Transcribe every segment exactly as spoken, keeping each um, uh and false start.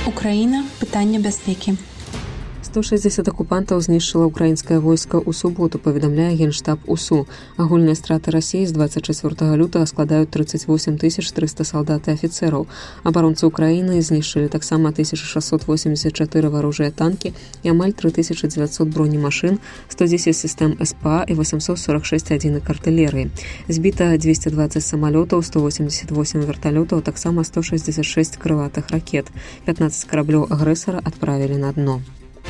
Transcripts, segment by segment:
Украіна. Пытанне бяспекі. сто шэсцьдзесят акупантаў знішчыла ўкраінскае войска ў суботу, паведамляе Генштаб УСУ. Агульныя страты Расіі з дваццаць чацвёртага лютага складаюць тридцать восемь тысяч триста салдат і афіцэраў. Абаронцы Украіны знішчылі таксама тысяча шестьсот восемьдесят четыре варожыя танкі і амаль три тысячи девятьсот бронемашын, сто десять систем СПА і восемьсот сорок шесть адзінак артылерыі. Збіта двести двадцать самалётаў, сто восемьдесят восемь верталётаў, таксама сто шестьдесят шесть крылатых ракет. пятнадцать караблёў агрэсара адправілі на дно.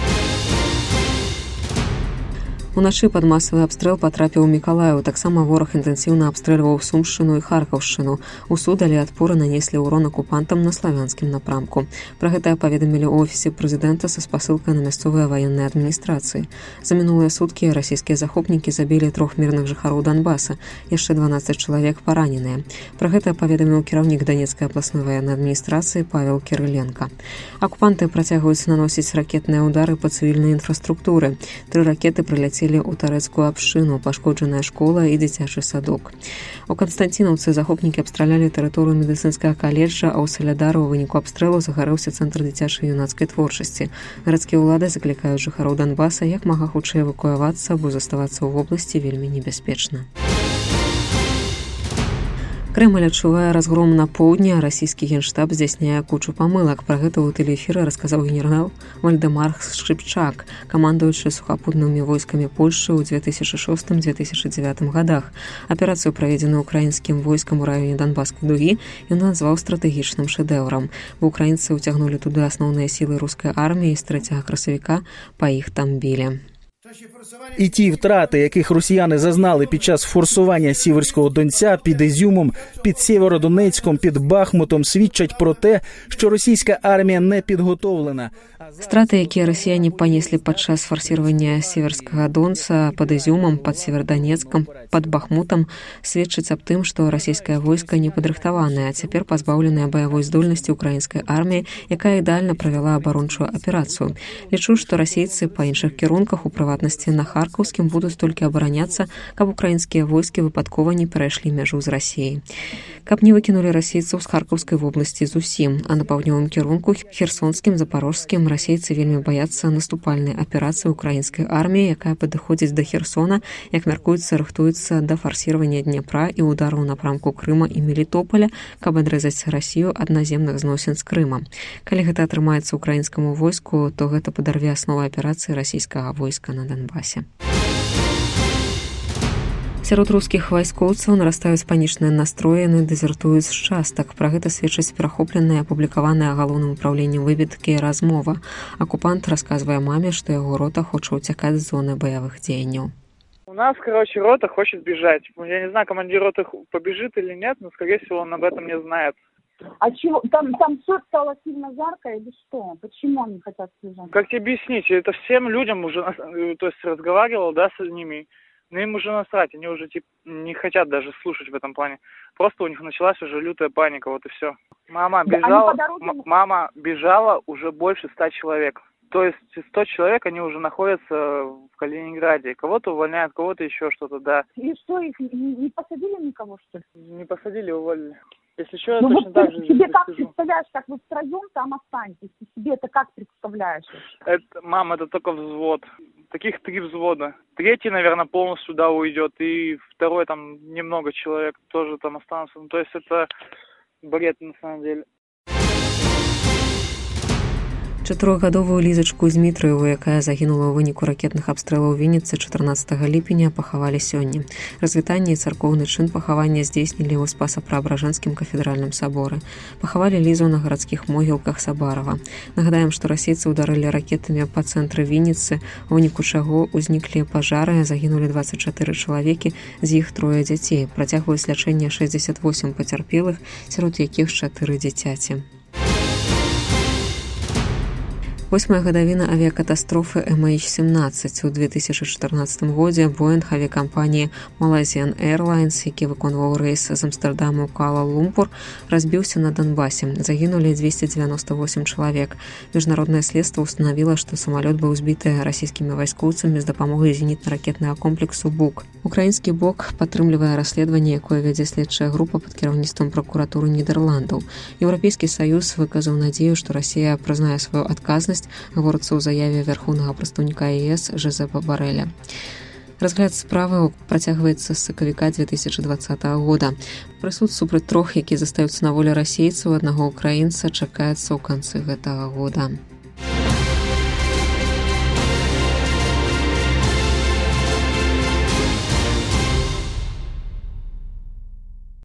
Уначы пад масавы абстрэл патрапіў у Мікалаеў. Таксама вораг інтэнсіўна абстрэльваў Сумшчыну і Харкаўшчыну. Усю далі адпоры нанеслі ўрон акупантам на славянскім напрамку. Пра гэта паведамілі ў офісе прэзідэнта са спасылкай на мясцовыя ваенныя адміністрацыі. За мінулыя суткі расійскія захопнікі забілі трох мірных жыхароў Донбаса. Яшчэ дванаццаць чалавек параненыя. Пра гэта паведаміў кіраўнік Данецкай абласной ваеннай адміністрацыі Павел Кірыленка. Акупанты працягваюць наносіць ракетныя ўдары па цывільнай інфраструктуры. Тры ракеты прыляцелі у тарэцкую абшчыну, пашкоджаная школа і дзіцячы садок. У Канстанцінаўцы захопнікі абстралялі тэрыторыю медыцынскага каледжа, а ў Салядары ў выніку абстрэлу загарэўся цэнтр дзіцячай юнацкай творчасці. Гарадскія ўлады заклікаюць жыхароў Донбаса як мага хутчэй эвакуявацца, бо заставацца ў вобласці вельмі небяспечна. Крэмль адчувае разгром на поўдні, а расійскі генштаб здзяйсняе кучу памылак. Пра гэта ў тэлеэфіры расказаў генерал Вальдэмар Шчыпчак, камандуючы сухапутнымі войскамі Польшчы ў две тысячи шостым — две тысячи девятым гадах. Аперацыю, праведзеную украінскім войскам у раёне Донбасскай дугі, ён назваў стратэгічным шэдэўрам. Бо украінцы ўцягнулі туды асноўныя сілы рускай арміі з трэцяга красавіка, па іх там білі. І ті втрати, яких росіяни зазнали під час форсування Сіверського Донця під Ізюмом, під Сєвєродонецьком, під Бахмутом, свідчать про те, що російська армія не підготовлена. Страты, якія расіяне панеслі падчас фарсіравання Северскага Донца пад Ізюмам, пад Северодонецкам, пад Бахмутам, сведчаць аб тым, што расійскае войска не падрыхтаванае, а цяпер пазбаўленая баявой здольнасці украінскай арміі, якая ідэальна правяла абарончую аперацыю. Лічу, што расейцы па іншых кірунках, у прыватнасці на Харкаўскім, будуць толькі абараняцца, каб украінскія войскі выпадкова не перайшлі мяжу з Расіяй. Каб не выкінулі расейцаў з Харкаўскай вобласці зусім, а на паўднёвым кірунку, Херсонскім, Запорожскім, расейцы вельмі баяцца наступальнай аперацыі украінскай арміі, якая падыходзіць да Херсона, як мяркуецца, рыхтуецца да фарсіравання Дняпра і удару ў напрамку Крыма і Мелітополя, каб адрэзаць Расію ад наземных зносін з Крыма. Калі гэта атрымаецца украінскаму войску, то гэта падарве асновы аперацыі расійскага войска на Донбасе. Сярод рускіх вайскоўцаў нарастаюць панічныя настроі, яны дэзертуюць з частак. Пра гэта сведчыць перахопленая, апублікаваная галоўным управленнем выведкі размова. Акупант расказвае маме, што яго рота хоча ўцякаць з зоны баявых дзеянняў. У нас, короче, рота хочет бежать. Я не знаю, командир роты побежит или нет, но, скорее всего, он об этом не знает. А чего? Там, там все стало сильно жарко или что? Почему они хотят бежать? Как тебе объяснить? Это всем людям уже, то есть разговаривал, да, с ними, но им уже насрать, они уже типа не хотят даже слушать в этом плане. Просто у них началась уже лютая паника, вот и все. Мама бежала, да, м- мама бежала уже больше ста человек. То есть сто человек, они уже находятся в Калининграде. Кого-то увольняют, кого-то еще что-то, да. И что, их не, не посадили никого, что ли? Не посадили, уволили. Если что, я ну, точно вот так ты же себе как скажу. Представляешь, как вы втроем там останетесь? Ты себе это как представляешь? Это, мам, это только взвод. Таких три взвода. Третий, наверное, полностью сюда уйдет. И второй, там, немного человек тоже там останутся. Ну, то есть это бред, на самом деле. Чатырохгадовую Лізачку Змітрыеву, якая загінула ў выніку ракетных абстрэлаў Вінніцы чатырнаццатага ліпеня, пахавалі сёння. Развітанне і царкоўны чын пахавання здзейснілі ў Спаса-Преображэнскім кафедральным саборы. Пахавалі Лізу на гарадскіх могілках Сабарова. Нагадаем, што расейцы ўдарылі ракетамі па цэнтры Вінніцы, у выніку чаго ўзніклі пажары, загінулі дваццаць чатыры чалавекі, з іх трое дзяцей. Працягваюць лячэнне шэсцьдзесят восем пацярпелых, сярод якіх чатыры дзіцяці. Восьмая гадавіна авіякатастрофы эм эйч сямнаццаць. У две тысячы чатырнаццатым годзе Боинг авіякампаніі Malaysian Airlines, які выконваў рэйс з Амстэрдама ў Куала-Лумпур, разбіўся на Донбасе. Загінулі дзвесце дзевяноста восем чалавек. Міжнароднае следства устанавіла, што самалёт быў збіты расійскімі вайскоўцамі з дапамогай зенітна-ракетнага комплексу «Бук». Украінскі бок падтрымлівае расследаванне, якое вядзе следчая група пад кіраўніцтвам пракуратуры Нідерландаў. Еўрапейскі саюз выказаў надзею, што Расія прызнае сваю адказнасць, гаворыцца ў заяве вярхоўнага прадстаўніка ЕС Жозепа Барэля. Разгляд справы працягваецца з сакавіка две тысячы дваццатага года. Прысуд супраць трох, які застаюцца на волі расейцаў, аднаго ўкраінца, чакаецца ў канцы гэтага года.